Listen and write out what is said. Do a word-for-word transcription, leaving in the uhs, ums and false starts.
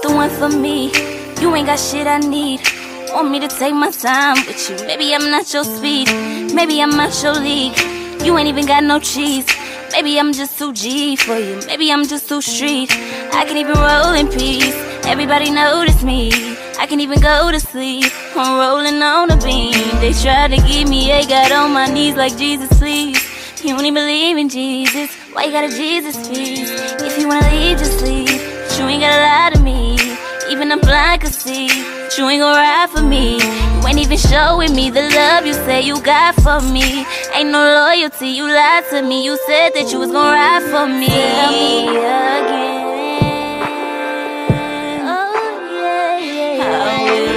the one for me. You ain't got shit I need. Want me to take my time with you. Maybe I'm not your speed. Maybe I'm not your league. You ain't even got no cheese. Maybe I'm just too G for you. Maybe I'm just too street. I can even roll in peace. Everybody notice me. I can even go to sleep. I'm rolling on a beam. They try to give me a got on my knees like Jesus, please. You don't even believe in Jesus. Why you got a Jesus piece? If you wanna leave, just leave. But you ain't gotta lie to me. Even a blind could see. But you ain't gon' ride for me. You ain't even showing me the love you say you got for me. Ain't no loyalty, you lied to me. You said that you was gon' ride for me. Tell me again. Oh yeah, yeah, yeah.